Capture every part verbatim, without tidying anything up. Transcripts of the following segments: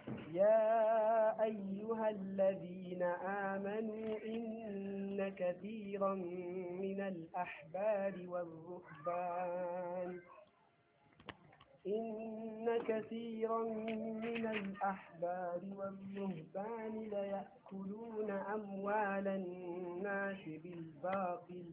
يا أيها الذين آمنوا إن كثيرا من الأحبار والرهبان إن كثيرا من الأحبار والرهبان ليأكلون أموال الناس بالباطل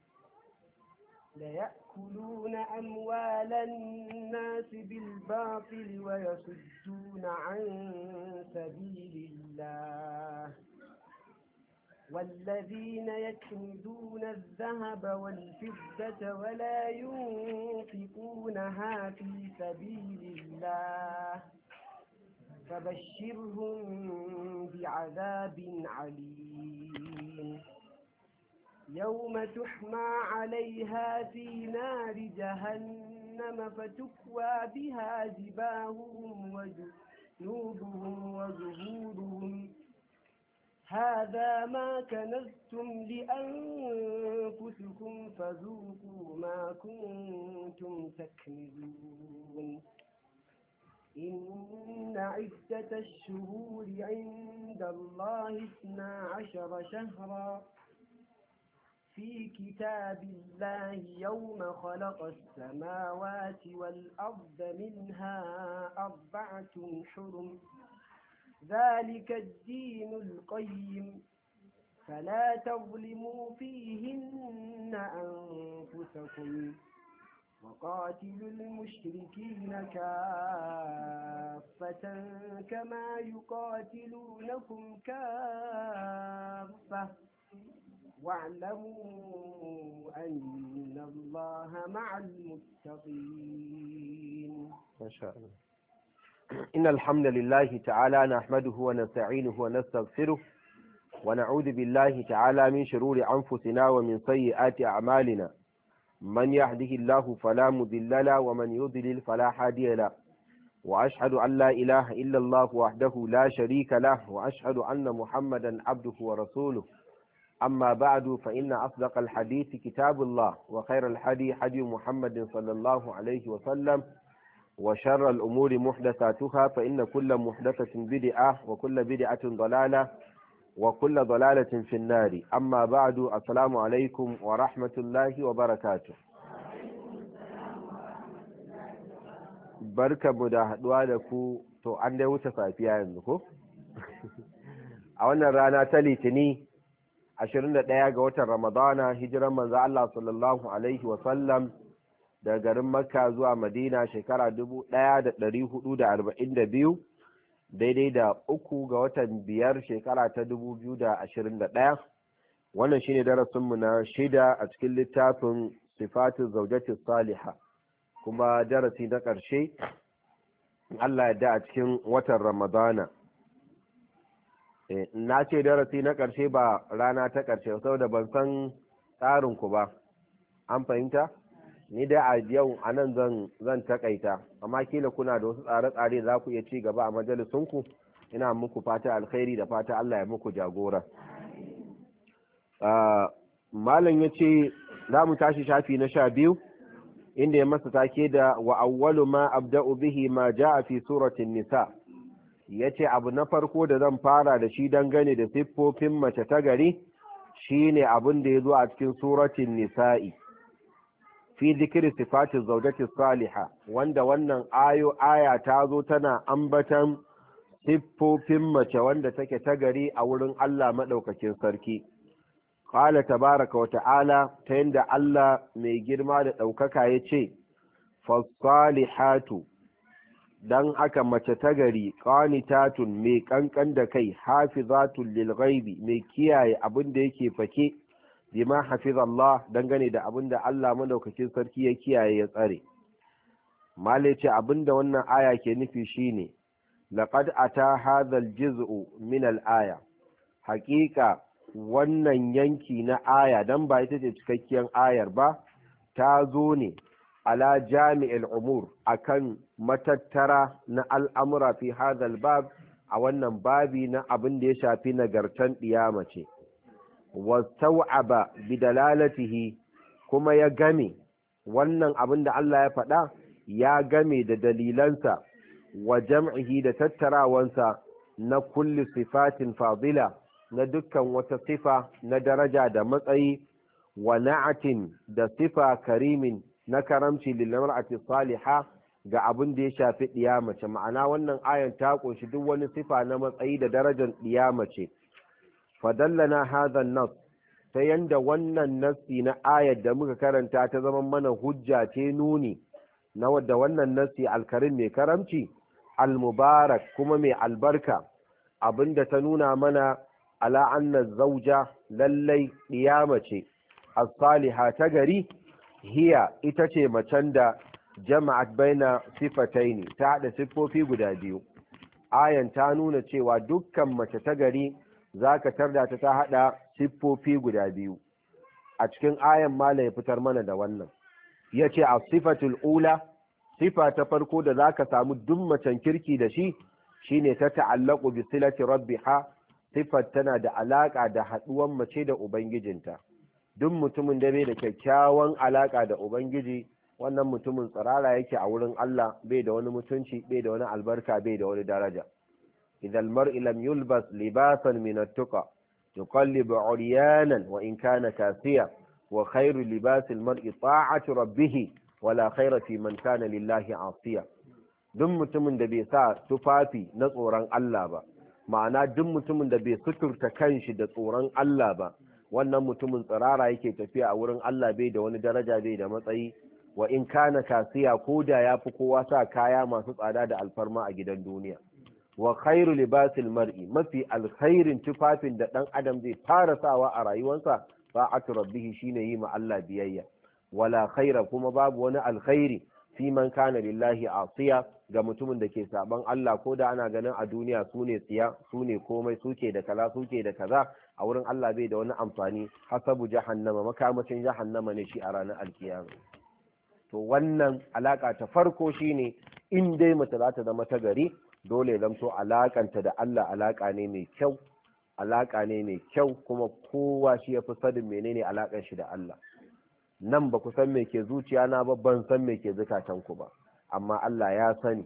ليأكلون أموال الناس بالباطل ويصدون عن سبيل الله والذين يكنزون الذهب والفضة ولا ينفقونها في سبيل الله فبشرهم بعذاب عليم يوم تحمى عليها في نار جهنم فتكوى بها جباههم وجنوبهم وظهورهم هذا ما كنزتم لأنفسكم فذوقوا ما كنتم تكنزون إن عدة الشهور عند الله اثنا عشر شهرا في كتاب الله يوم خلق السماوات والأرض منها أربعة حرم ذلك الدين القيم فلا تظلموا فيهن أنفسكم وقاتلوا المشركين كافة كما يقاتلونكم كافة واعلموا أن الله مع المتقين. ما شاء الله. إن الحمد لله تعالى نحمده ونستعينه ونستغفره ونعوذ بالله تعالى من شرور أنفسنا ومن سيئات أعمالنا من يهده الله فلا مضل له ومن يضلل فلا هادي له وأشهد أن لا إله إلا الله وحده لا شريك له وأشهد أن محمدا عبده ورسوله أما بعد فإن أصدق الحديث كتاب الله وخير الحديث حديث محمد صلى الله عليه وسلم وشر الأمور محدثاتها فإن كل محدثة بدعة وكل بدعة ضلالة وكل ضلالة في النار أما بعد السلام عليكم ورحمة الله وبركاته barka mu da haduwa da ku to an dai wuce safiya yanzu ko a wannan rana ta litini ashirin da ɗaya ga watan ramadana hijiran manzo Allah sallallahu alaihi wa sallam daga garin makka zuwa madina shekara dubu ɗaya da ɗari hudu da arba'in da biyu daidai da uku ga watan biyar shekara ta dubu biyu da ashirin da ɗaya wannan shine darasinmu na shida a cikin littafin sifatin zaujati saliha kuma darasi na ƙarshe Allah ya da a cikin watan ramadana na ce darasi na ƙarshe ba rana ta ƙarshe saboda ban san tsarinku ba an fahimta ni da a yau a nan zan takaita amma kila kuna da wasu tsare-tsare za ku iya ci gaba a majalisunku ina muku fata alkhairi da fata Allah ya muku jagora malam ya ce za mu tashi shafi na sha biyu inda ya masa take da wa awwalu ma abda'u bihi ma ja'a fi suratin nisa yace abu na farko da zan fara da shi dangane da siffofin mace ta gari shine abin da ya zo a cikin suratin nisa'i fi zikiri sifatin zaujati saliha wanda wannan ayo aya ta zo tana ambatan siffofin mace wanda take ta gari a wurin Allah madaukakin sarki qala tabaraka wa ta'ala ta yanda Allah mai girma da daukaka yace fasalihatu dan haka mace ta gari qanitatun mai kankan da kai hafizatul lil ghaibi mai kiyaye abin da yake fake bima hafizallah dangane da abinda Allah madaukakin sarki ya kiyaye ya tsare mallai ce abinda wannan aya ke nufi shine laqad ata hadha aljuz'u min alaya haqiqa wannan yanki na aya dan ba ita ce cikakkiyar ayar ba ta zo ne ala jami'il umur akan matattara na al'amura fi hadha albab a wannan babi na abin da ya shafi nagartan ɗiyama ce wastau'aba bidalalatihi kuma ya game wannan abin da Allah ya faɗa ya game da dalilansa wa jam'ihi da tattarawansa na kulli sifatin fadila na dukkan wata sifa na daraja da matsayi wa na'atin da sifa karimin na karamci lil mar'ati salihah ga abin da ya shafi ɗiya mace. Ma'ana wannan ayan ta kunshi duk wani sifa na matsayi da darajar ɗiya mace. Fadallana hadha nas, ta yanda wannan nassi na ayar da muka karanta ta zama mana hujja ce nuni na wadda wannan nassi alkarim mai karamci almubarak kuma mai albarka, abinda ta nuna mana ala anna zauja lallai ɗiya mace as-saliha ta gari hiya ita ce macen da jama'at baina sifataini, ta haɗa siffofi guda biyu. Ayan ta nuna cewa dukkan mace ta gari zaka tarda ta ta haɗa siffofi guda biyu. A cikin ayan mala ya fitar mana da wannan, yace a sifatul ula, sifa ta farko da zaka samu duk macen kirki da shi shine ta ta'allaqu bi silati rabbiha, sifar tana da alaka da haɗuwan mace da ubangijinta. Duk mutumin da bai da kyakkyawan alaka da ubangiji, wannan mutumin tsirara yake a wurin Allah, bai da wani mutunci, bai da wani albarka, bai da wani daraja. Idan mar'i lam yulbas libasan min at-tuqa yuqallibu 'uryanan wa in kana kasiya wa khairu libasil mar'i ta'atu rabbih wa la khayra fi man kana lillahi 'asiya. Duk mutumin da bai sa tufafi na tsoron Allah ba, ma'ana duk mutumin da bai suturta kanshi da tsoron Allah ba, wannan mutumin tsirara yake tafiya a wurin Allah, bai da wani daraja, bai da matsayi, wa in kana kasiya, ko da ya fi kowa sa kaya masu tsada da alfarma a gidan duniya. Wa khairu libasil mar'i, mafi alkhairin tufafin da dan adam zai fara sawa a rayuwarsa ta'atu rabbih, shine yi ma Allah biyayya. Wala khaira, kuma babu wani alkhairi fi man kana lillahi asiya, ga mutumin da ke saban Allah, ko da ana ganin a duniya sune tsiya, sune komai, suke da kaza, suke da kaza, a wurin Allah bai da wani amfani. Hasabu jahannama, makamacin jahannama ne shi a ranar alkiyama. To wannan alaka ta farko shine in dai mace za ta zama ta gari, dole zamto alakanta da Allah alaka ne mai kyau, alaka ne mai kyau, kuma kowa shi yafi sanin menene alakan shi da Allah. Nan ba ku san me ke zuciya na ba, ban san me ke zukatan ku ba, amma Allah ya sani,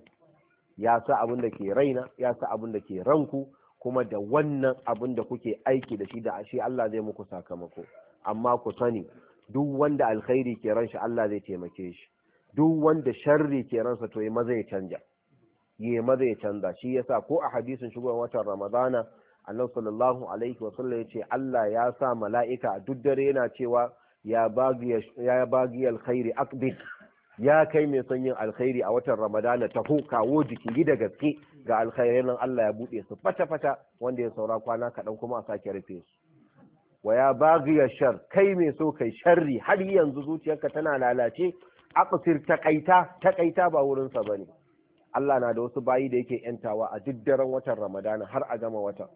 ya sa abin da ke raina, ya sa abin da ke ranku, kuma da wannan abin da kuke aiki da shi da ashe Allah zai muku sakamako. Amma ku sani, duk wanda alkhairi ke ran shi Allah zai taimake shi, duk wanda sharri ke ransa to yi maza ya canja, yi maza ya canza. Shi yasa ko a hadisin shigowar watan Ramadana, Annabi sallallahu alaihi wa sallam yace Allah ya sa mala'ika a duk dare yana cewa ya bagi ya bagi alkhairi aqbid, ya kai mai son yin alkhairi a watan Ramadana taho, kawo jiki da gaske ga alkhairin nan, Allah ya bude su fata fata, wanda ya saura kwana kaɗan kuma a sake rufe su. Wa ya baghiya shar, kai mai so kai sharri har yanzu zuciyarka tana lalace, aqsir, takaita takaita ba wurin sa bane. Allah na da wasu bayi da yake yantawa a duk daren watan Ramadana har a gama watan.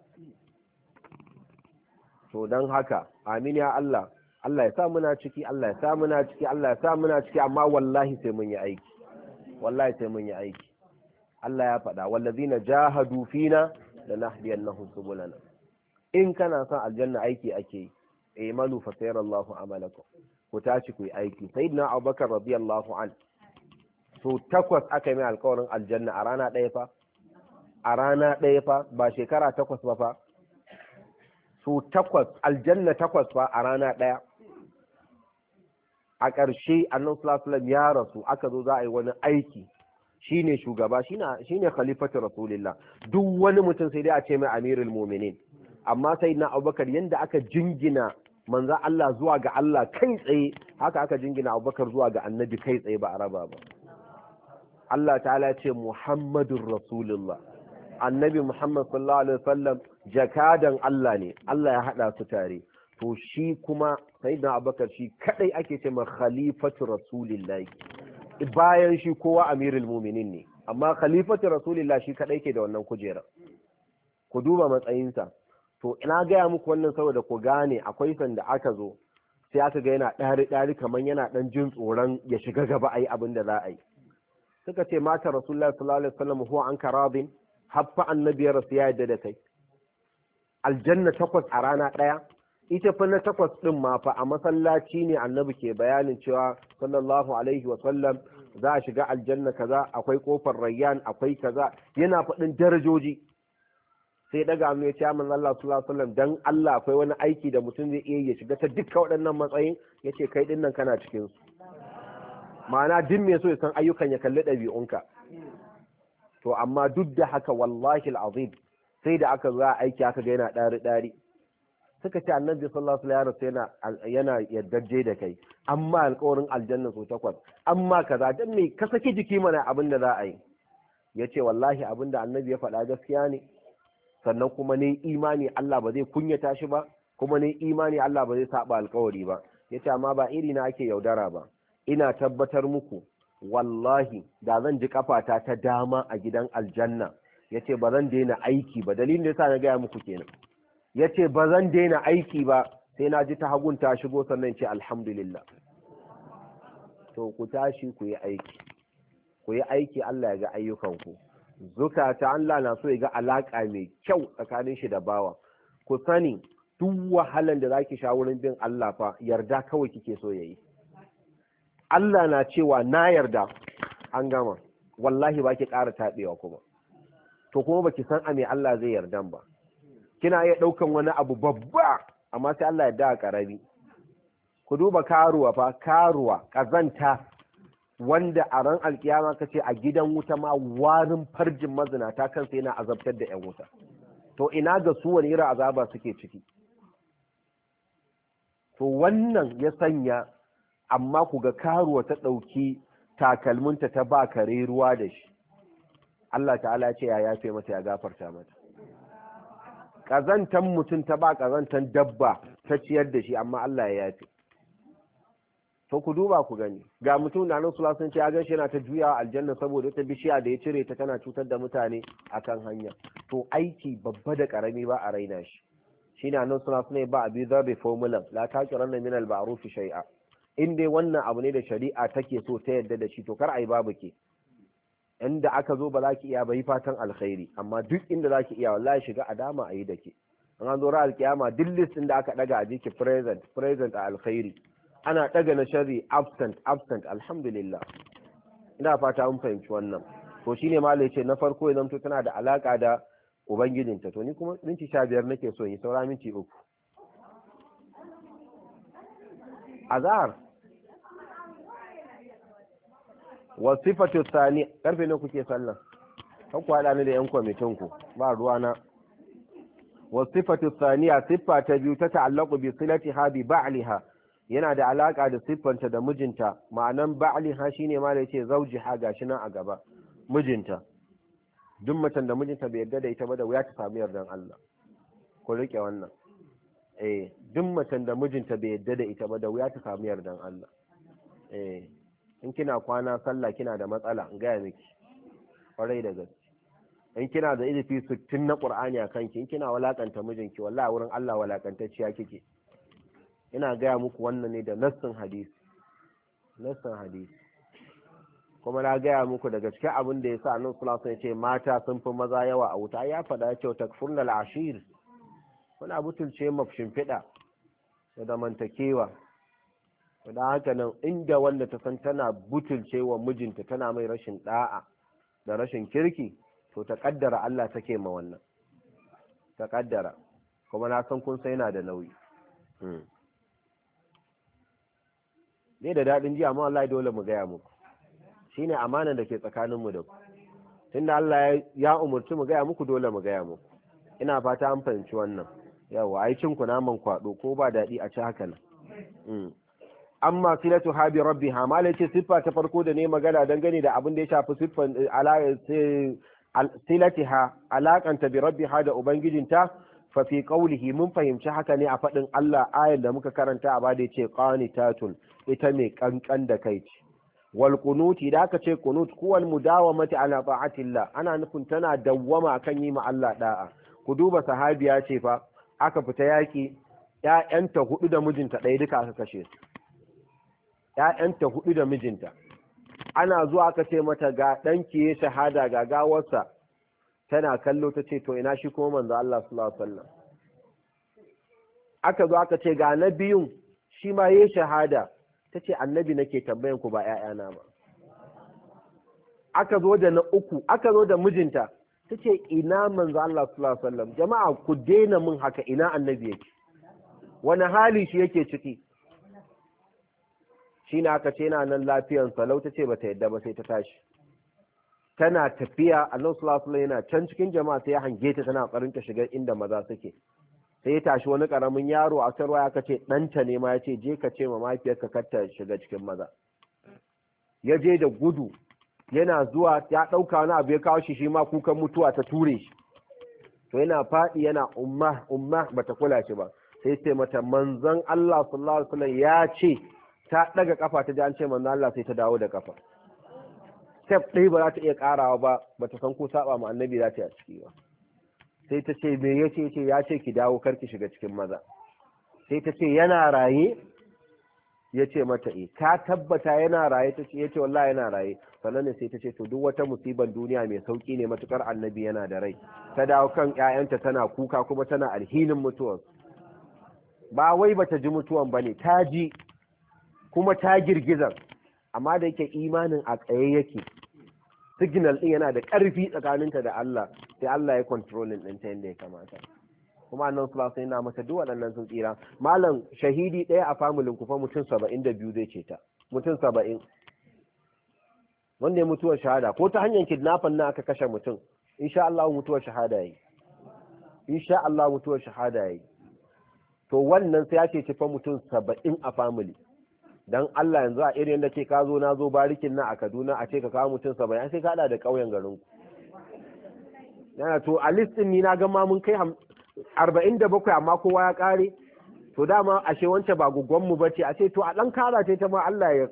To dan haka amin ya Allah, Allah ya sa muna ciki, Allah ya sa muna ciki, Allah ya sa muna ciki, amma wallahi sai mun yi aiki, wallahi sai mun yi aiki. Allah ya faɗa, wallazina jahadu fina lanahdiyannahum subulana. In kana son aljanna aiki ake yi, imalu fa sayarallahu amalakum, ku tashi ku yi aiki. Sayyidina Abubakar radiyallahu an, so takwas aka yi mai alƙawarin aljanna a rana ɗaya fa, a rana ɗaya fa, ba shekara takwas ba fa, so takwas, aljanna takwas fa a rana ɗaya. A ƙarshe annabi sallallahu alaihi wasallam ya rasu, aka zo za a yi wani aiki, shine shugaba, shine shine khalifatu rasulillah. Duk wani mutum sai dai a ce mai amirul mu'minin. Amma sai na Abubakar, yanda aka jingina manzo Allah zuwa ga Allah kai tsaye, haka aka jingina Abubakar zuwa ga annabi kai tsaye, ba a raba ba. Allah ta'ala ya ce Muhammadur Rasulullah, annabi Muhammad sallallahu alaihi wasallam jakadan Allah ne, Allah ya hada su tare. To shi kuma sayyidina Abubakar shi kadai ake ce ma khalifatu Rasulillah, bayan shi kowa amirul mu'minin ne, amma khalifatu Rasulillah shi kadai ke da wannan kujera. Ku duba matsayinsa. To ina gaya muku wannan saboda ku gane akwai sanda aka zo sai aka ga yana ɗari ɗari kamar yana ɗan jin tsoron ya shiga gaba a yi abin da za a yi. Suka ce mata Rasulullah sallallahu alaihi wasallam huwa an karabin, haffa annabi ya rasu ya yadda da kai. Aljanna takwas a rana ɗaya, ita fa na takwas ɗin ma fa a masallaci ne annabi ke bayanin cewa sallallahu alaihi wasallam za a shiga aljanna kaza, akwai kofar rayyan, akwai kaza, yana faɗin darajoji. sai daga hannu ya ce ya manzo Allah sallallahu alaihi wasallam dan Allah akwai wani aiki da mutum zai iya ya shiga ta dukkan waɗannan matsayin, yace kai din nan kana cikin su. ma'ana duk me so ya san ayyukan ya kalli ɗabi'unka. to amma duk da haka wallahi alazim sai da aka zo aiki aka ga yana ɗari ɗari suka ce annabi sallallahu alaihi wasallam yana yana yaddaje da kai, amma alƙawarin aljanna so takwas, amma kaza dan me ka saki jiki mana abin da za a yi. yace wallahi abin da annabi ya faɗa gaskiya ne, sannan kuma ne imani Allah ba zai kunyata shi ba, kuma ne imani Allah ba zai saba alƙawari ba. yace amma ba iri na ake yaudara ba, ina tabbatar muku wallahi da zan ji kafata ta dama a gidan aljanna yace ba zan daina aiki ba, dalilin da yasa na gaya muku kenan. yace ba zan daina aiki ba sai na ji ta hagun ta shigo sannan ce alhamdulillah. to ku tashi ku yi aiki, ku yi aiki Allah ya ga ayyukanku. zukata Allah na so ya ga alaka mai kyau tsakanin shi da bawa. ku sani duk wahalan da zaki sha wurin bin Allah fa yarda kawai kike so yayi. Allah na cewa na yarda, an gama, wallahi baki ƙara taɓewa kuma. to kuma baki san a me Allah zai yardan ba. kina iya ɗaukan wani abu babba amma sai Allah ya da ƙarami. ku duba karuwa fa, karuwa ƙazanta wanda a ran alkiyama kace a gidan wuta ma warin farjin mazinata kansa yana azabtar da ƴan wuta. to ina ga su wani irin azaba suke ciki. to wannan ya sanya amma ku ga karuwa ta ɗauki takalminta ta ba kare ruwa da shi, Allah ta'ala ya ce ya yafe mata, ya gafarta mata. ƙazantan mutum ta ba ƙazantan dabba ta ciyar da shi, amma Allah ya yafe. to ku duba ku gani, ga mutum da nan sula sun ce ya gan shi yana ta juyawa aljanna saboda ta bishiya da ya cire ta tana cutar da mutane akan hanya. to aiki babba da ƙarami ba a raina shi. shine nan sula sun ba abi zarri formula la taqiranna min al-ma'ruf shay'a. in dai wannan abu ne da shari'a take so ta yadda da shi to kar ai babu ke. inda aka zo ba za ki iya bai fatan alkhairi, amma duk inda za ki iya wallahi shiga a dama a yi da ke. an zo ra alkiyama duk list da aka daga a jiki present present a alkhairi, ana daga na sharri absent absent, alhamdulillah. ina fata mun fahimci wannan. to shine malai ce na farko ya zamto tana da alaka da ubangijinta. to ni kuma minti sha biyar nake so yi, saura minti uku. azhar wasifatu thani, karfe ne kuke sallah? kan ku hada ni da yan kwamitin ku, ba ruwa na. wasifatu thaniya, siffa ta biyu, ta ta'allaqu bi silatiha bi ba'liha, yana da alaka da siffanta da mijinta. ma'anan ba'liha shine ma da yace zawjiha, gashi nan a gaba, mijinta. duk macen da mijinta bai yarda da ita ba da wuya ta samu yardan Allah. ku rike wannan. eh duk macen da mijinta bai yarda da ita ba da wuya ta samu yardan Allah. eh in kina kwana sallah kina da matsala, in gaya miki kwarai da gaske. in kina da izifi sittin na Qur'ani a kanki, in kina walakanta mijinki wallahi wurin Allah walakantacciya kike. ina gaya muku wannan ne da nassin hadisi, nassin hadisi. kuma na gaya muku daga cikin abin da yasa Annabi sallallahu alaihi wasallam ya ce mata sun fi maza yawa a wuta, ya faɗa cewa takfurnal ashir, kuna butulce mafshin fida da zamantakewa. da haka nan inda wanda ta san tana butulce wa mijinta, tana mai rashin da'a da rashin kirki, to ta kaddara Allah take ma wannan, ta kaddara. kuma na san kun sai yana da nauyi. ne da daɗin ji, amma Allah dole mu gaya muku, shine amanan da ke tsakaninmu da ku. tunda Allah ya umurci mu gaya muku, dole mu gaya muku. ina fata an fahimci wannan. yawa ai cin ku naman kwado ko ba daɗi a ci haka nan. amma silatu habi rabbiha, malai ce siffa ta farko da ne magana dangane da abin da ya shafi siffan silatiha, alakanta bi rabbiha da ubangijinta. fa fi qawlihi, mun fahimci haka ne a faɗin Allah ayar da muka karanta a bada yace qanitatun, ita mai kankan da kai ce. wal qunuti, da aka ce qunut kuwal mudawamati ala ta'atillah, ana nufin tana dawwama kan yi ma Allah da'a. ku duba sahabiya ce fa, aka fita yaki, ƴaƴanta hudu da mijinta ɗaya duka aka kashe su. ‘ya'yanta hudu da mijinta, ana zuwa aka ce mata ga ɗanki ya shahada ga gawarsa, tana kallo ta ce to ina shi kuma manzo Allah sallallahu alaihi wasallam. aka zo aka ce ga na biyun shi ma ya shahada, ta ce annabi nake tambayan ku ba ‘ya'yana ba. aka zo da na uku, aka zo da mijinta, ta ce ina manzo Allah sallallahu alaihi wasallam, jama'a ku daina min haka, ina annabi yake, wani hali shi yake ciki. Shi ne aka ce yana nan lafiyan salau, ta ce ba ta yadda ba sai ta tashi. Tana tafiya, Allah sallallahu alaihi wasallam yana can cikin jama'a sai ya hange ta tana ƙarin ta shiga inda maza suke. Sai ya tashi wani ƙaramin yaro a sarwa aka ce ɗanta ne ma, ya ce je ka ce ma mahaifiyarka kar ta shiga cikin maza. Ya je da gudu, yana zuwa ya ɗauka wani abu ya kawo shi, shi ma kukan mutuwa ta ture shi. To yana faɗi yana umma umma bata kula shi ba. Sai ce mata manzon Allah sallallahu alaihi wasallam ya ce, ta ɗaga kafa ta ji an ce manzon Allah, sai ta dawo da kafa. Step ɗaya ba za ta iya ƙarawa ba, bata san ko saba ma annabi za ta yi a ciki ba. Sai ta ce me yace ce ya ce ki dawo kar ki shiga cikin maza. Sai ta ce yana raye? Ya ce mata eh. Ka tabbata yana raye? Ta ce ya ce wallahi yana raye. Sannan ne sai ta ce to duk wata musiban duniya mai sauki ne matukar annabi yana da rai. Ta dawo kan ƴaƴanta tana kuka kuma tana alhinin mutuwar. Ba wai bata ji mutuwan bane, ta ji kuma ta girgizar, amma da yake imanin a tsaye yake, signal din yana da ƙarfi tsakaninta da Allah, sai Allah ya controlling ɗinta yadda ya kamata. Kuma annan sallallahu alaihi wasallam masa duk waɗannan sun tsira. Malam shahidi ɗaya a familin ku fa mutum saba'in da biyu zai ce ta, mutum saba'in wanda ya mutuwar shahada ko ta hanyar kidnapping na aka kashe mutum, insha Allah mutuwar shahada yayi, insha Allah mutuwar shahada yayi. To wannan sai ya ce fa mutum saba'in a family. Dan Allah yanzu a irin da ke ka zo na zo barikin na a Kaduna a ce ka kawo mutum saba'in, sai ka hada da ƙauyen garin ku. Yana to a list din ni na ga ma mun kai arba'in da bakwai amma kowa ya kare. To dama ashe wance ba gugon mu bace, a ce to a dan kara ta ma Allah ya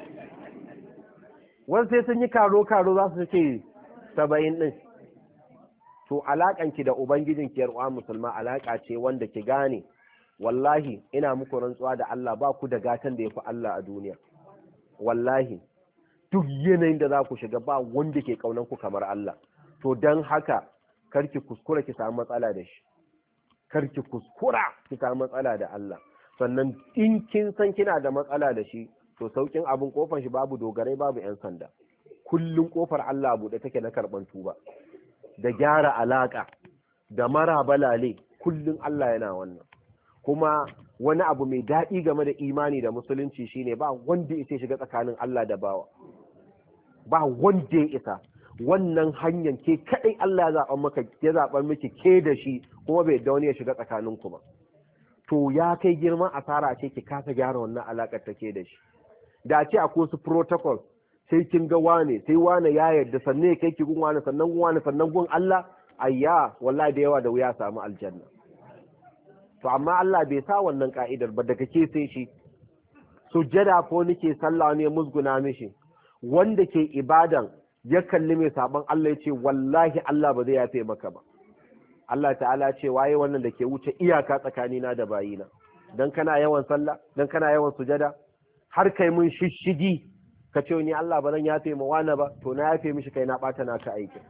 wani sai sun yi karo karo za su ce saba'in din. To alakanki da ubangijin ki yar uwa musulma alaka ce wanda ki gane, wallahi ina muku rantsuwa da Allah ba ku da gatan da ya fi Allah a duniya. Wallahi duk yanayin da za ku shiga ba wanda ke kaunan ku kamar Allah. To don haka karki kuskura ki samu matsala da shi, karki kuskura ki samu matsala da Allah. Sannan in kin san kina da matsala da shi, to saukin abin kofar shi babu dogarai babu yan sanda. Kullum kofar Allah buɗe take na karban tuba da gyara alaka da mara balale, kullum Allah yana wannan. Kuma wani abu mai daɗi game da imani da musulunci shine ba wanda ya shiga tsakanin Allah da bawa, ba wanda ya isa. Wannan hanyar ke kaɗai Allah ya zaɓa maka, ya zaɓa miki ke da shi, kuma bai da wani ya shiga tsakanin ku ba. To ya kai girman asara ce ki kasa gyara wannan alaƙar take da shi. Da ce akwai su protocol, sai kin ga wane, sai wane ya yarda, sannan ya kai ki gun wane, sannan gun wane, sannan gun Allah, ayya wallahi da yawa da wuya samu aljanna. To amma Allah bai sa wannan ka'idar ba, daga ke sai shi. Sujjada ko nake sallah ne musguna mishi, wanda ke ibadan ya kalli mai saban Allah ya ce wallahi Allah ba zai yafe maka ba. Allah ta'ala ce waye wannan da ke wuce iyaka tsakanina da bayina, dan kana yawan sallah, dan kana yawan sujada, har kai mun shishigi ka ce ni Allah ba zan yafe ma wani ba, to na yafe mishi kai na bata naka aikin.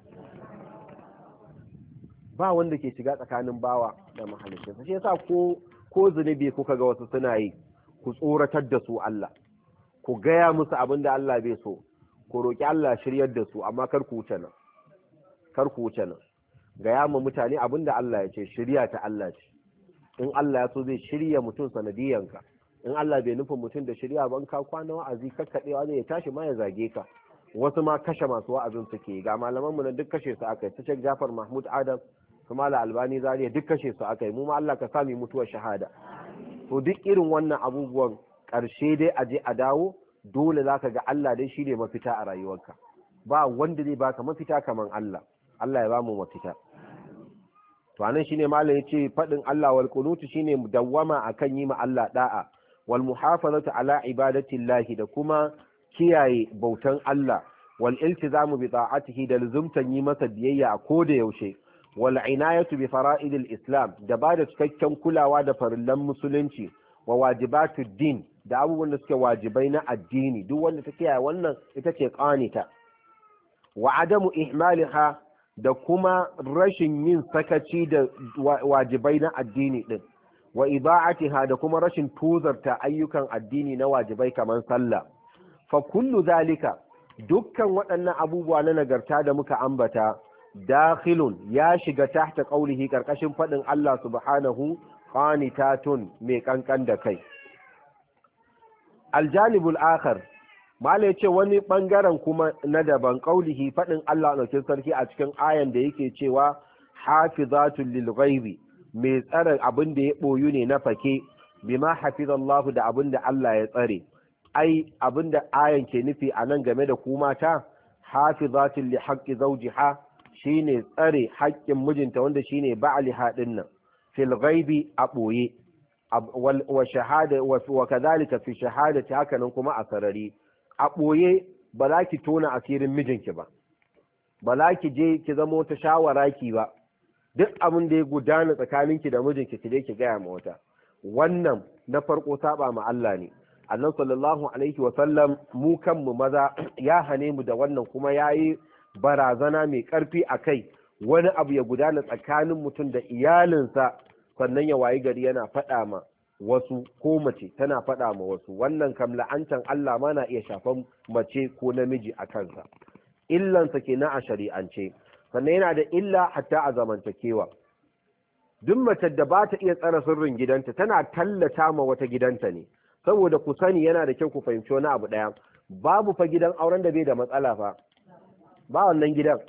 Ba wanda ke shiga tsakanin bawa da mahaliccinsa. Shi yasa ko ko zunubi kuka ga wasu suna yi, ku tsoratar da su Allah, ku gaya musu abin da Allah bai so, ku roƙi Allah shiryar da su, amma kar ku wuce nan, kar ku wuce nan. Gaya ma mutane abin da Allah ya ce, shirya ta Allah ce. In Allah ya so zai shirya mutum sanadiyanka, in Allah bai nufin mutum da shirya ba, in ka kwana wa'azi kakkaɗewa zai tashi ma ya zage ka. Wasu ma kashe masu wa'azin suke, ga malaman mu na duk kashe su aka yi, su Sheikh Jafar Mahmud Adam, kuma la Albani Zaria duk kashe su aka yi. Mu ma Allah ka sami mutuwar shahada. To duk irin wannan abubuwan ƙarshe dai a je a dawo, dole za ka ga Allah dai shi ne mafita a rayuwarka. Ba wanda zai baka mafita kamar Allah. Allah ya ba mu mafita. To anan shine malam yace fadin Allah wal qunut shine dawwama akan yi ma Allah da'a, wal muhafazatu ala ibadatillahi da kuma kiyaye bautan Allah, wal iltizamu bi ta'atihi da luzumtan yi masa biyayya a koda yaushe, wal inayatu bi fara'idil islam da ba da cikakken kulawa da farillan musulunci, wa wajibatud din da abubuwan da suke wajibai na addini. Duk wanda ta kiyaye wannan ita ce qanita. Wa adamu ihmaliha da kuma rashin yin sakaci da wajibai na addini din, wa iba'atiha da kuma rashin tuzarta ayyukan addini na wajibai kamar sallah. Fa kullu zalika dukkan waɗannan abubuwa na nagarta da muka ambata dakhilun ya shiga tahta qaulihi karkashin fadin Allah subhanahu qanitatun mai kankan da kai. Aljanibul akhar mala yace wani bangaren kuma na daban qaulihi fadin Allah dauke sarki a cikin ayan da yake cewa hafizatul lil ghaibi mai tsare abin da ya boyu ne na fake bima hafizallahu da abin da Allah ya tsare. Ai abin da ayan ke nufi anan game da ku mata hafizatul li haqqi zawjiha shine tsare haƙƙin mijinta wanda shine ba'liha dinnan fil ghaibi a boye wa shahada wa kadhalika fi shahadati hakanan kuma a sarari a boye ba za ki tona asirin mijinki ba ba za ki je ki zama wata shawara ki ba duk abin da ya gudana tsakaninki da mijinki ki je ki gaya ma wata. Wannan na farko saba ma Allah ne. Annabi sallallahu alaihi wa sallam mu kanmu maza ya hane mu da wannan kuma yayi barazana mai karfi akai wani abu ya gudana tsakanin mutum da iyalinsa sannan ya wayi gari yana faɗa ma wasu ko mace tana faɗa ma wasu. Wannan kam la'antan Allah ma na iya shafan mace ko namiji a kansa. Illansa kenan a shari'ance. Sannan yana da illa hatta a zamantakewa. Duk mace da ba ta iya tsara sirrin gidanta tana tallata ma wata gidanta ne. Saboda ku sani yana da kyau ku fahimci wani abu ɗaya. Babu fa gidan auren da bai da matsala fa. Ba wannan gidan.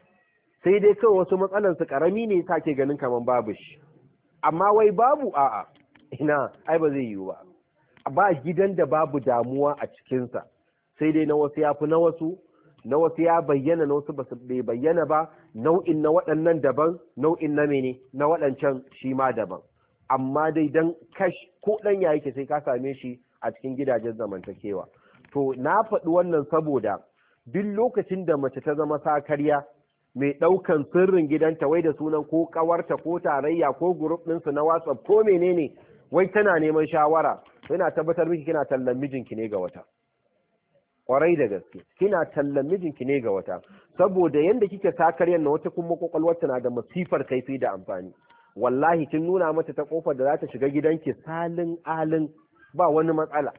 Sai dai kawai wasu matsalansu ƙarami ne take ganin kaman babu shi. Amma wai babu a'a. Ina ai ba zai yiwu ba. Ba gidan da babu damuwa a cikinsa. Sai dai na wasu ya fi na wasu. Na wasu ya bayyana na wasu bai bayyana ba, nau'in na waɗannan daban, nau'in na mene na waɗancan shi ma daban. Amma dai dan kash ko ɗan ya yake sai ka same shi a cikin gidajen zamantakewa. To na faɗi wannan saboda duk lokacin da mace ta zama sakarya mai ɗaukan sirrin gidanta wai da sunan ko ƙawarta ko tarayya ko group ɗinsu na WhatsApp ko menene wai tana neman shawara, yana tabbatar miki kina tallan mijinki ne ga wata. Kwarai da gaske kina tallan mijinki ne ga wata saboda yanda kike sakaryan na wata kuma kwakwalwarta na da masifar kaifi da amfani. Wallahi kin nuna mata ta kofar da za ta shiga gidanki salin alin ba wani matsala.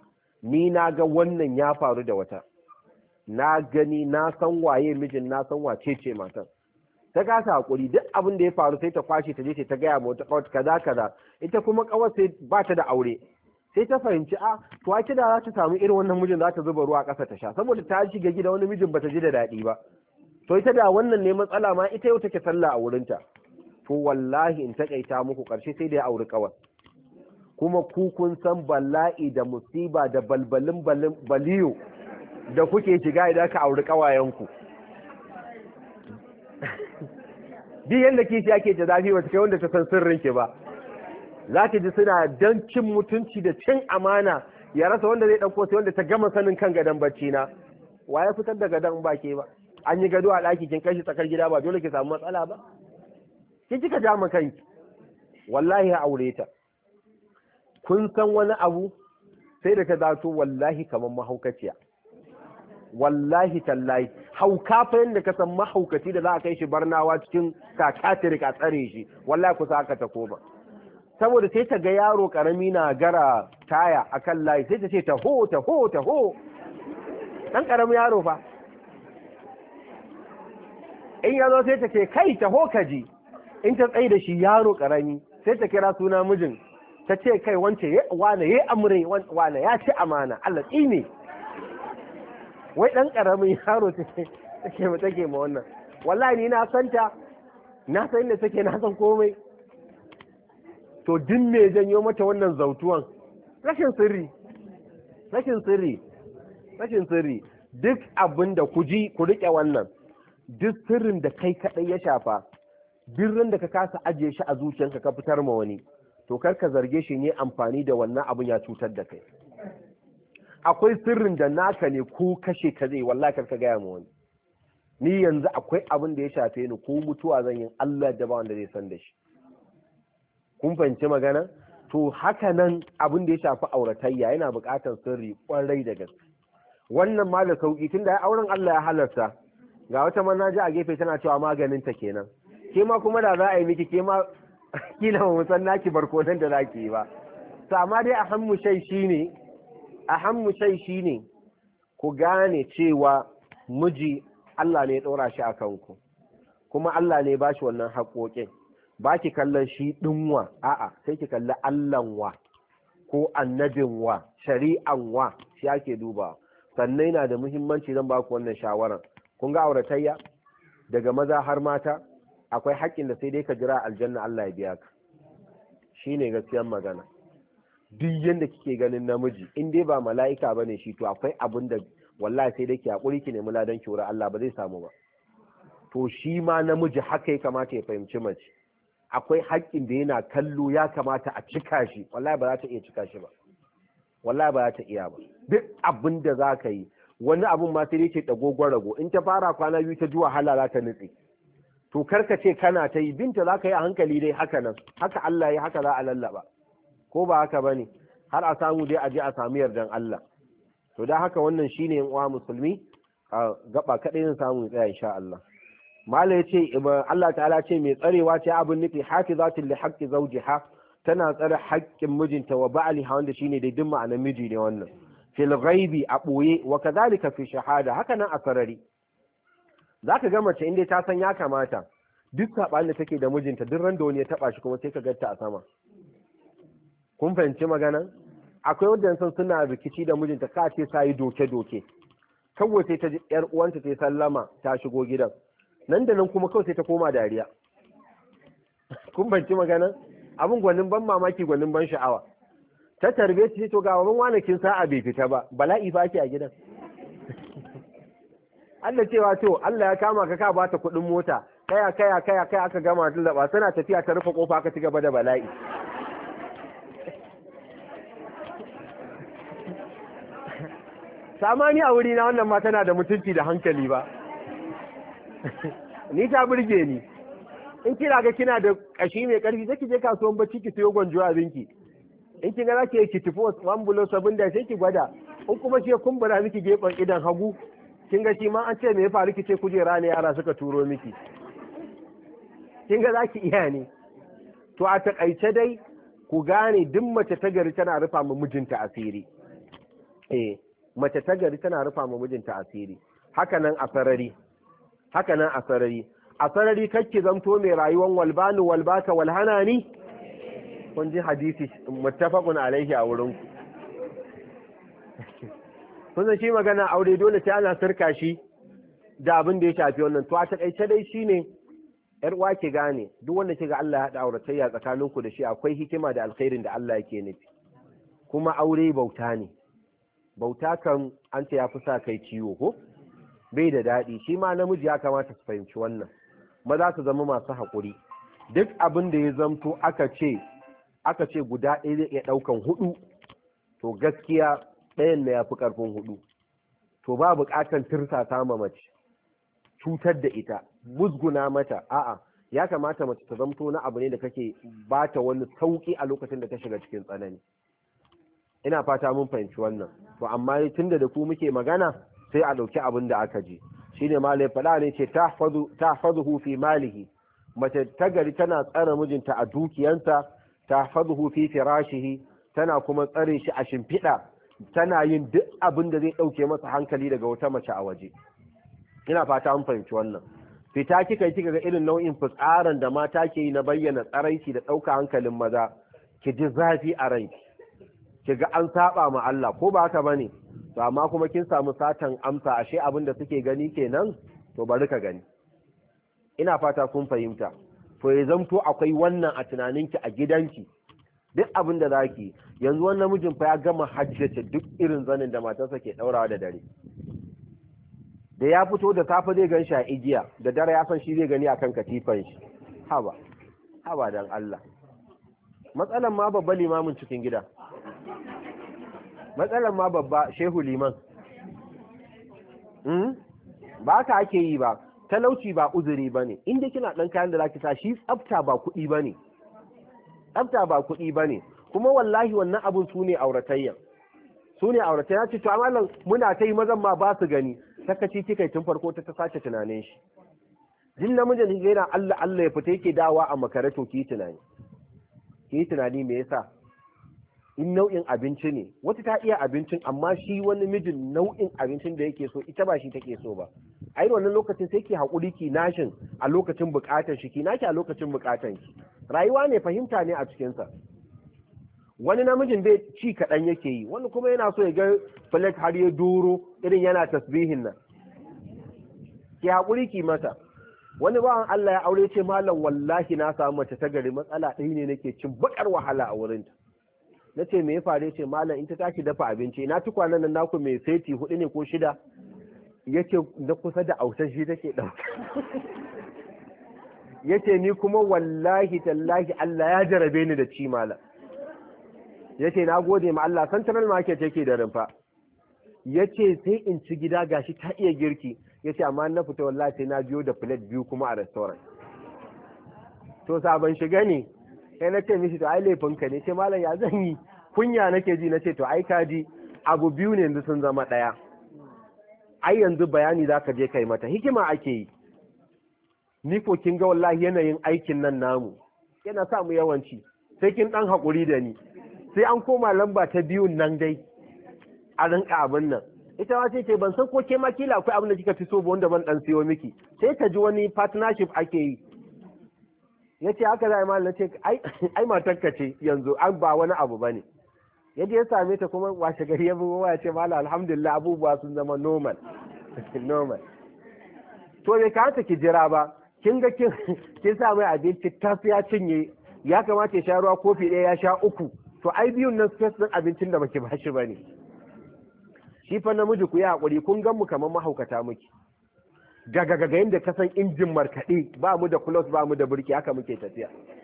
Ni na ga wannan ya faru da wata, na gani na san waye mijin na san wace ce matan. Ta kasa hakuri duk abin da ya faru sai ta kwashe ta je ta gaya ma wata kawai kaza kaza, ita kuma kawai sai ba ta da aure. Sai ta fahimci a to ake da za ta samu irin wannan mijin za ta zuba ruwa ƙasa ta sha saboda ta shiga gida wani mijin bata ji da daɗi ba. To ita da wannan ne matsala ma ita yau take sallah a wurinta. To wallahi in takaita muku ƙarshe sai da ya auri kawai. Kuma ku kun san bala'i da musiba da balbalin baliyo da kuke shiga idan ka auri kawayenku. Duk yanda kishi ake ta zafi wata kai wanda ta san sirrinki ba. Za ta ji suna don cin mutunci da cin amana ya rasa wanda zai ɗauko sai wanda ta gama sanin kan gadon bacci na. Wa ya fitar da gadon ba ke ba? An yi gado a ɗaki kin kai shi tsakar gida ba dole ki samu matsala ba? Kin kika ja kanki. Wallahi ya aure ta. Kun san wani abu sai da ta zato wallahi kamar mahaukaciya. Wallahi tallahi hauka fa yanda ka san mahaukaci da za a kai shi barnawa cikin kakatirik a tsare shi wallahi kusa haka ta koma. Saboda sai ta ga yaro karami na gara taya akan layi sai ta ce taho taho taho dan karamin yaro fa in yazo sai ta ce kai taho kaji in ta tsaye da shi yaro karami sai ta kira suna mijin ta ce kai wance wane yayi amre wane ya ci amana Allah tsine wai dan karamin yaro take take mu take ma wannan wallahi ni na santa na san inda take na san komai. To din me janyo mata wannan zautuwan rashin sirri rashin sirri rashin sirri duk abin da ku ji ku rike wannan duk sirrin da kai kadai ya shafa birrin da ka kasa ajiye shi a zuciyarka ka fitar ma wani to kar ka zarge shi ne amfani da wannan abin ya cutar da kai. Akwai sirrin da naka ne ko kashe ka zai wallahi kar ka gaya ma wani. Ni yanzu akwai abin da ya shafe ni ko mutuwa zan yi Allah da ba wanda zai san da shi. Kun fahimci magana? To haka nan abin da ya shafi auratayya yana buƙatar sirri ƙwarai da gaske. Wannan ma da sauƙi tun da auren Allah ya halarta. Ga wata manhaja a gefe tana cewa maganin ta kenan. Ke ma kuma da za a yi miki ke ma kila ba mu san naki barkonan da zaki yi ba. To amma dai ahammu shay shine ahammu shay shine ku gane cewa miji Allah ne ya ɗora shi a kanku, kuma Allah ne ba shi wannan haƙoƙin. Ba ki kallon shi ɗinwa, a'a sai ki kalli Allahnwa ko annabinwa, shari'anwa, shi ake duba. Sannan yana da muhimmanci zan ba ku wannan shawaran. Kun ga auratayya daga maza har mata akwai haƙƙin da sai dai ka jira aljanna Allah ya biya ka. Shi ne gaskiyar magana. Duk yanda kike ganin namiji in dai ba mala'ika bane shi, to akwai abin da wallahi sai dai ki haƙuri ki nemi ladan ki wurin Allah ba zai samu ba. To shi ma namiji haka ya kamata ya fahimci mace. Akwai haƙƙin da yana kallo ya kamata a cika shi, wallahi ba za ta iya cika shi ba, wallahi ba za ta iya ba. Duk abin da za ka yi wani abin ma sai dai ke ɗagogon rago, in ta fara kwana biyu ta ji wahala za ta nutse. To karka ce kana ta yi, binta za ka yi a hankali dai haka nan, haka Allah ya haka za a lallaba, ko ba haka ba ne, har a samu dai a je a samu yardan Allah. To da haka wannan shine yan uwa musulmi a gaba kaɗai zan samu tsaya insha Allah. Mala ya ce Allah ta'ala ce mai tsarewa ce abin nufi hafizatul li haqqi zawjiha, tana tsare haƙƙin mijinta wa ba'liha wanda shine daidin ma'anar miji ne wannan. Fil ghaibi a ɓoye wa kadhalika fi shahada, haka nan a sarari. Zaka ga mace inda ta san ya kamata duk saɓanin da take da mijinta duk ran da wani ya taɓa shi kuma sai ka gatta a sama. Kun fahimci magana? Akwai wanda san suna rikici da mijinta ka ce sa yi doke-doke. Kawai sai ta ji ƴar uwanta ta sallama ta shigo gidan. Nan da nan kuma kawai sai ta koma dariya. Kun fahimci magana? Abin gwanin ban mamaki, gwanin ban sha'awa. Ta tarbe ta ce to ga wani wanakin sa'a bai fita ba, bala'i fa ake a gidan. Allah cewa to Allah ya kama ka ka ba ta kuɗin mota, kaya kaya kaya kaya aka gama lallaba, tana tafiya ta rufe kofa aka ci gaba da bala'i. Samani a wuri na wannan ma tana da mutunci da hankali ba. Ni ta burge ni. In kina ga kina da kashi mai karfi sai ki je kasuwan bacci ki sayo gwanjo abinki. In kin ga zaki ki tafi one bulo sabin da sai ki gwada. In kuma shi kumbura miki gefen idan hagu, kin ga shi ma an ce me ya faru ki ce kujera ne yara suka turo miki. Kin ga zaki iya ne. To a takaice dai ku gane duk mace ta gari tana rufa ma mijinta asiri. Eh, mace ta gari tana rufa ma mijinta asiri. Haka nan a sarari. Haka nan a sarari. A sarari kake zamto mai rayuwan walbanu walbaka walhanani. Kun ji hadisi muttafaqun alaihi a wurin ku. Kun san shi magana aure dole sai ana sirka shi da abin da ya shafi wannan. To a takaice dai shine yar uwa ki gane duk wanda kiga Allah ya haɗa auratayya tsakaninku da shi akwai hikima da alkhairin da Allah yake nufi. Kuma aure bauta ne. Bauta kan an ce ya fi sa kai ciwo ko bai da daɗi, shi ma namiji ya kamata su fahimci wannan. Maza su zama masu haƙuri. Duk abin da ya zamto aka ce aka ce guda ɗaya zai iya ɗaukan hudu, to gaskiya ɗayan na ya fi ƙarfin hudu. To ba buƙatar tirsasa ma mace, cutar da ita, musguna mata, a'a ya kamata mace ta zamto na abu ne da kake ba ta wani sauƙi a lokacin da ta shiga cikin tsanani. Ina fata mun fahimci wannan. To amma tunda da ku muke magana sai a ɗauki abin da aka ji. Shine malai faɗa ne ce tahfazuhu fi malihi, mace ta gari tana tsare mijinta a dukiyansa, tahfazuhu fi firashihi, tana kuma tsare shi a shimfiɗa, tana yin duk abin da zai ɗauke masa hankali daga wata mace a waje. Ina fata mun fahimci wannan. Fita kika yi kika ga irin nau'in fitsarin da mata ke yi na bayyana tsaraici da ɗauka hankalin maza, ki ji zafi a ranki. Ki ga an saba ma Allah ko ba haka bane? To amma kuma kin samu satan amsa, ashe abin da suke gani kenan, to bari ka gani. Ina fata kun fahimta. To ya zamto akwai wannan a tunaninki a gidanki. Duk abin da zaki, yanzu wannan mijin fa ya gama hajjace duk irin zanin da matarsa ke daurawa da dare. Da ya fito da safe zai gan shi a igiya, da dare ya san shi zai gani akan katifan shi. Haba, haba dan Allah. Matsalan ma babba limamin cikin gida. Matsalan ma babba shehu liman. Hmm? Ba ka ake yi ba, talauci ba uzuri ba ne, inda kina ɗan kayan da za ki sa shi tsafta ba kuɗi ba ne. Tsafta ba kuɗi ba ne, kuma wallahi wannan abin su ne auratayya. Su ne auratayya ce, to amma muna ta yi mazan ma ba su gani, sakaci kika tun farko ta ta sace tunanin shi. Jin namijin da yana Allah Allah ya fita yake dawa a makare to ki tunani. Ki tunani me yasa? in nau'in abinci ne wata ta iya abincin amma shi wani mijin nau'in abincin da yake so ita ba shi take so ba a yi wannan lokacin sai ki haƙuri ki nashin a lokacin buƙatar shi ki naki a lokacin buƙatar ki rayuwa ne fahimta ne a cikinsa wani namijin bai ci kaɗan yake yi wani kuma yana so ya ga flake har ya duro irin yana tasbihin nan ki haƙuri ki mata wani bawan Allah ya aure ce malam wallahi na samu mace ta gari matsala ɗaya ne nake cin bakar wahala a wurinta na ce me ya faru ce malam in ta tashi dafa abinci na tukwanan nan naku mai seti hudu ne ko shida yace na kusa da autar shi take ɗauka yace ni kuma wallahi tallahi Allah ya jarabe ni da ci malam yace na gode ma Allah central market yake da rumfa yace sai in ci gida gashi ta iya girki yace amma na fita wallahi sai na biyo da plate biyu kuma a restaurant to sabon shiga ne sai na ce mishi to ai laifinka ne ce malam ya zan yi kunya nake ji nace to ai ka ji abu biyu ne yanzu sun zama daya ai yanzu bayani zaka je kai mata hikima ake yi ni ko kin ga wallahi yanayin aikin nan namu yana sa mu yawanci sai kin dan hakuri da ni sai an koma lamba ta biyun nan dai a rinka abin nan ita ma sai ce ban san ko ke ma kila akwai abin da kika fi so ba wanda ban dan siyo miki sai ta ji wani partnership ake yi yace haka zai ma na ce ai ai matarka ce yanzu an ba wani abu bane yadda ya same ta kuma washe gari ya buwa ya ce mala alhamdulillah abubuwa sun zama normal normal to bai kamata ki jira ba kin ga kin kin sa mai abinci tas ya cinye ya kamata ya sha ruwa kofi ɗaya ya sha uku to ai biyun nan space din abincin da baki bashi bane shi fa namiji ku yi hakuri kun gan mu kamar mahaukata muke gaga gaga yanda ka san injin markaɗe ba mu da clutch ba mu da burki haka muke tafiya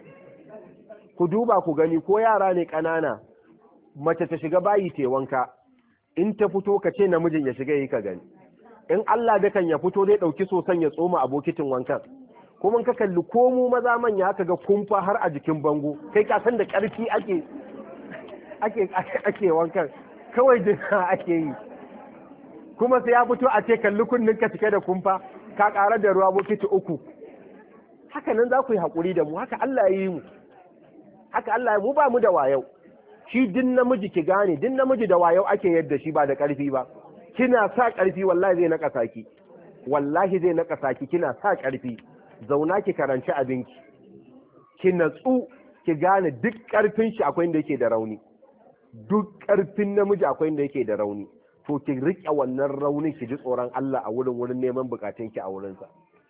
ku duba ku gani ko yara ne ƙanana mace ta shiga bayi te wanka in ta fito ka ce namijin ya shiga yi ka gani in Allah da kan ya fito zai ɗauki sosan ya tsoma a bokitin wankan kuma ka kalli ko mu maza manya aka ga kumfa har a jikin bango kai ka san da ƙarfi ake ake ake wankan kawai dinka ake yi kuma sai ya fito a ce kalli kunnin ka cike da kumfa ka ƙara da ruwa bokiti uku haka nan za ku yi haƙuri da mu haka Allah ya yi mu haka Allah ya mu ba mu da wayau shi din namiji ki gane din namiji da wayau ake yadda shi ba da ƙarfi ba kina sa ƙarfi wallahi zai naka saki wallahi zai naka saki kina sa ƙarfi zauna ki karanci abinki ki natsu ki gane duk ƙarfin shi akwai inda yake da rauni duk ƙarfin namiji akwai inda yake da rauni to ki riƙe wannan raunin ki ji tsoron Allah a wurin wurin neman bukatun ki a wurinsa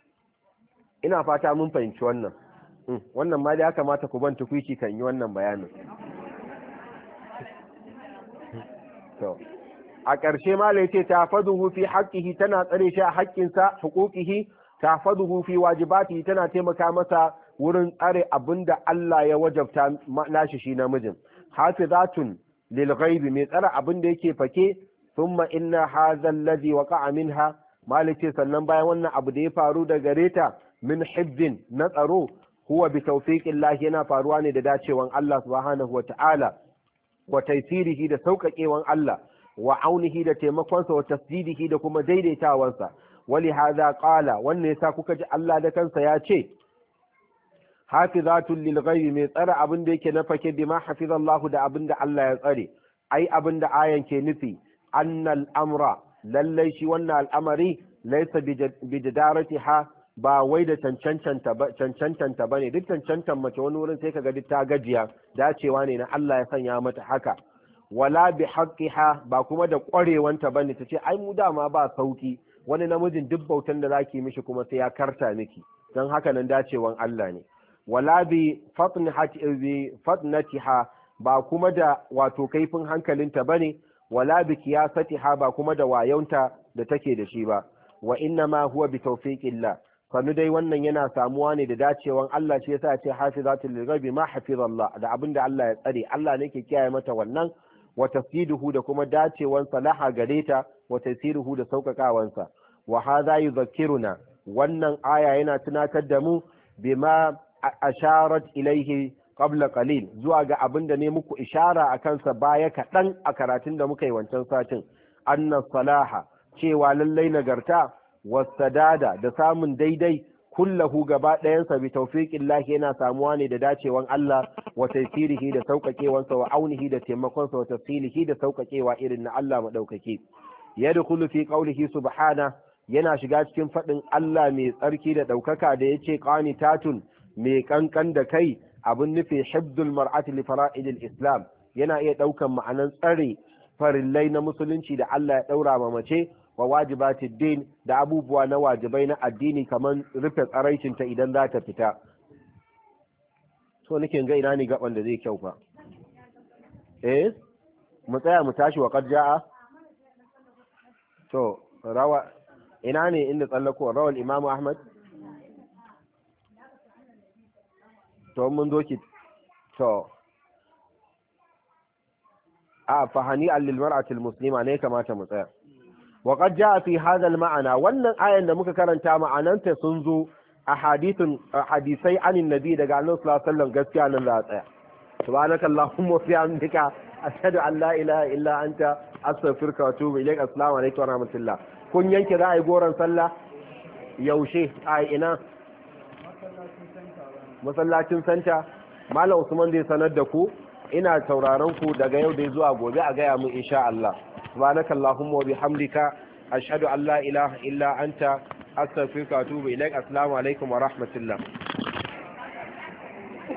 ina fata mun fahimci wannan wannan ma da ya kamata ku ban tukuici kan yi wannan bayanin to a ƙarshe ma lai ce tafaduhu fi haqqihi tana tsare shi a haƙƙinsa huquqihi tafaduhu fi wajibatihi tana taimaka masa wurin tsare abinda Allah ya wajabta nashi shi namijin hafizatun lil ghaibi mai tsare abinda yake fake thumma inna hadha alladhi waqa'a minha malike sannan bayan wannan abu da ya faru da gare ta min hibbin na tsaro huwa bi tawfiqillahi yana faruwa ne da dacewan Allah subhanahu wa ta'ala wa taysirihi da sauƙaƙewan Allah wa aunihi da taimakonsa wa tasdidihi da kuma daidaitawansa wali hadha qala wannan yasa kuka ji Allah da kansa ya ce hafizatul lil ghaibi mai tsare abin da yake na fake bima hafizallahu da abin da Allah ya tsare ai abin da ayan ke nufi annal amra lallai shi wannan al'amari laysa bijadaratiha ba wai da cancantanta ba cancantanta bane duk cancantan mace wani wurin sai kaga duk ta gajiya dacewa ne na Allah ya sanya mata haka wala bi haqqiha ba kuma da ƙwarewanta bane tace ai mu dama ba sauki wani namijin duk bautan da zaki mishi kuma sai ya karta miki dan haka nan dacewan Allah ne wala bi fatnati bi fatnatiha ba kuma da wato kaifin hankalinta bane wala bi kiyasatiha ba kuma da wayonta da take da shi ba wa inna ma huwa bi tawfiqillah kanu dai wannan yana samuwa ne da dacewan Allah shi yasa ce hafizatul ghaibi ma hafizallah da abinda Allah ya tsare Allah ne ke kiyaye mata wannan wa tafsiduhu da kuma dacewan salaha gare ta wa tasiruhu da saukakawansa wa hadha yudhakkiruna wannan aya yana tunatar da mu bima asharat ilaihi qabla qalil zuwa ga abinda ne muku ishara akan sa baya kaɗan a karatun da muka yi wancan satin anna salaha cewa lallai nagarta wasadada da samun daidai kullahu gaba ɗayansa bi tawfiqillahi yana samuwa ne da dacewan Allah wa taysirihi da sauƙaƙewansa wa aunihi da taimakonsa wa tafsilihi da sauƙaƙewa irin na Allah madaukake yadkhulu fi qawlihi subhana yana shiga cikin faɗin Allah mai tsarki da ɗaukaka da yace qanitatun mai kankan da kai abun nufi hibdul mar'ati li fara'idil islam yana iya ɗaukan ma'anan tsare farillai na musulunci da Allah ya ɗaura ma mace wa wajibatid din da abubuwa na wajibai na addini kamar rufe tsaraicinta idan za ta fita. So nake ga ina ne gaban da zai kyau fa. Eh? Mu tsaya mu tashi wa qad jaa. To, rawa ina ne inda tsallako rawal Imam Ahmad? To mun doki to a fahani lil mar'ati al muslima ne kamata mu tsaya. وقد جاء في هذا المعنى wannan ayan da muka karanta ma'ananta sun zo a hadithun hadisai anin nabi daga Annabi sallallahu alaihi wasallam gaskiya nan za tsaya subhanakallahumma wa bihamdika ashhadu an la ilaha illa anta astaghfiruka wa atubu ilaik assalamu alaikum wa rahmatullah kun yanke za a yi goron sallah yaushe a ina masallacin santa malam Usman zai sanar da ku ina tauraron ku daga yau da zuwa gobe a gaya mu insha Allah سبحانك اللهم وبحمدك أشهد أن لا إله إلا أنت أستغفرك وأتوب إليك السلام عليكم ورحمة الله